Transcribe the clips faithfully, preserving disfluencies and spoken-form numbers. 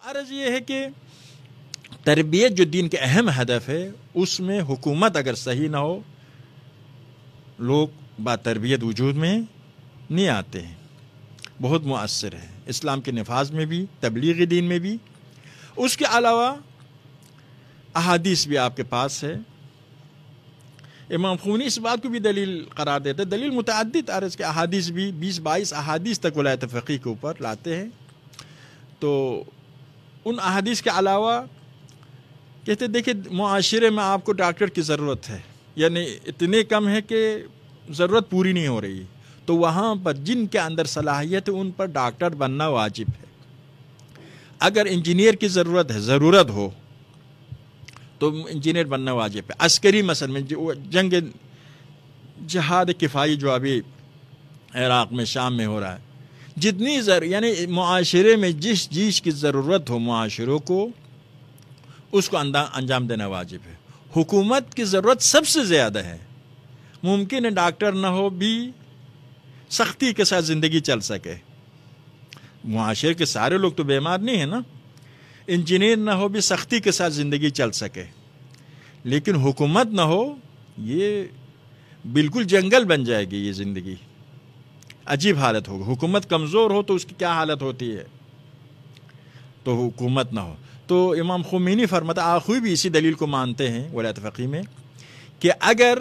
عرض یہ ہے کہ تربیت جو دین کے اہم ہدف ہے اس میں حکومت اگر صحیح نہ ہو لوگ با تربیت وجود میں نہیں آتے ہیں. بہت مؤثر ہے اسلام کے نفاذ میں بھی، تبلیغ دین میں بھی. اس کے علاوہ احادیث بھی آپ کے پاس ہے. امام خمینی اس بات کو بھی دلیل قرار دیتے ہیں. دلیل متعدد عرض کے احادیث بھی بیس بائیس احادیث تک ولایت فقیہ کے اوپر لاتے ہیں. تو ان احادیث کے علاوہ کہتے دیکھیں معاشرے میں آپ کو ڈاکٹر کی ضرورت ہے، یعنی اتنے کم ہے کہ ضرورت پوری نہیں ہو رہی، تو وہاں پر جن کے اندر صلاحیت ہے ان پر ڈاکٹر بننا واجب ہے. اگر انجینئر کی ضرورت ہے ضرورت ہو تو انجینئر بننا واجب ہے. عسکری مثلا میں جنگ جہاد کفائی جو ابھی عراق میں شام میں ہو رہا ہے، جتنی ضرور یعنی معاشرے میں جس چیز کی ضرورت ہو معاشروں کو اس کو انجام دینا واجب ہے. حکومت کی ضرورت سب سے زیادہ ہے. ممکن ہے ڈاکٹر نہ ہو بھی سختی کے ساتھ زندگی چل سکے. معاشرے کے سارے لوگ تو بیمار نہیں ہیں نا. انجینئر نہ ہو بھی سختی کے ساتھ زندگی چل سکے. لیکن حکومت نہ ہو یہ بالکل جنگل بن جائے گی. یہ زندگی عجیب حالت ہوگی. حکومت کمزور ہو تو اس کی کیا حالت ہوتی ہے. تو حکومت نہ ہو تو امام خمینی فرماتا آخوی بھی اسی دلیل کو مانتے ہیں ولایت فقیہ میں کہ اگر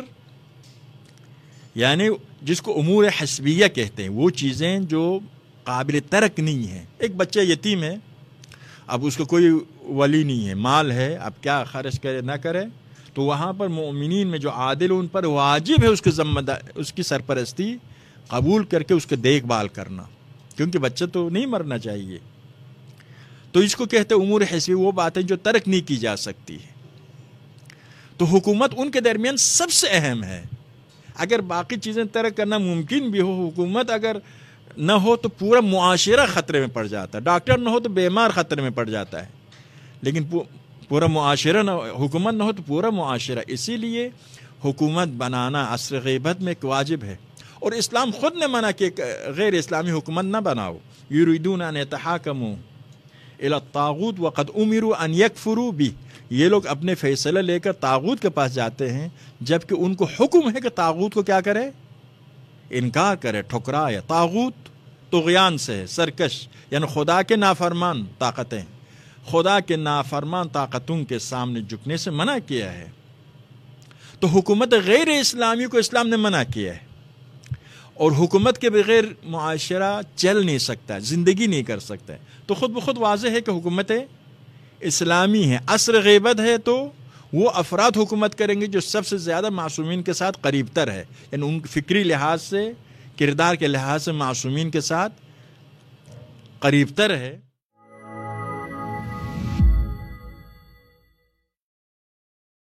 یعنی جس کو امور حسبیہ کہتے ہیں وہ چیزیں جو قابل ترک نہیں ہیں. ایک بچہ یتیم ہے، اب اس کو کوئی ولی نہیں ہے، مال ہے، اب کیا خرچ کرے نہ کرے، تو وہاں پر مومنین میں جو عادل ان پر واجب ہے اس کے ذمہ دار اس کی سرپرستی قبول کر کے اس کے دیکھ بھال کرنا، کیونکہ بچہ تو نہیں مرنا چاہیے. تو اس کو کہتے ہیں امور حسبی، وہ باتیں جو ترک نہیں کی جا سکتی. تو حکومت ان کے درمیان سب سے اہم ہے. اگر باقی چیزیں ترک کرنا ممکن بھی ہو، حکومت اگر نہ ہو تو پورا معاشرہ خطرے میں پڑ جاتا ہے. ڈاکٹر نہ ہو تو بیمار خطرے میں پڑ جاتا ہے، لیکن پورا معاشرہ نہ حکومت نہ ہو تو پورا معاشرہ. اسی لیے حکومت بنانا عصر غیبت میں ایک واجب ہے. اور اسلام خود نے منع کہ غیر اسلامی حکومت نہ بناؤ. یریدون ان یتحاکموا الی الطاغوت وقد امروا ان یکفروا بہ. یہ لوگ اپنے فیصلہ لے کر طاغوت کے پاس جاتے ہیں جبکہ ان کو حکم ہے کہ طاغوت کو کیا کرے، انکار کرے، ٹھکرائے. طاغوت طغیان سے ہے، سرکش، یعنی خدا کے نافرمان طاقتیں، خدا کے نافرمان طاقتوں کے سامنے جھکنے سے منع کیا ہے. تو حکومت غیر اسلامی کو اسلام نے منع کیا ہے. اور حکومت کے بغیر معاشرہ چل نہیں سکتا، زندگی نہیں کر سکتا. تو خود بخود واضح ہے کہ حکومت اسلامی ہے. عصر غیبت ہے تو وہ افراد حکومت کریں گے جو سب سے زیادہ معصومین کے ساتھ قریب تر ہے، یعنی ان فکری لحاظ سے، کردار کے لحاظ سے معصومین کے ساتھ قریب تر ہے.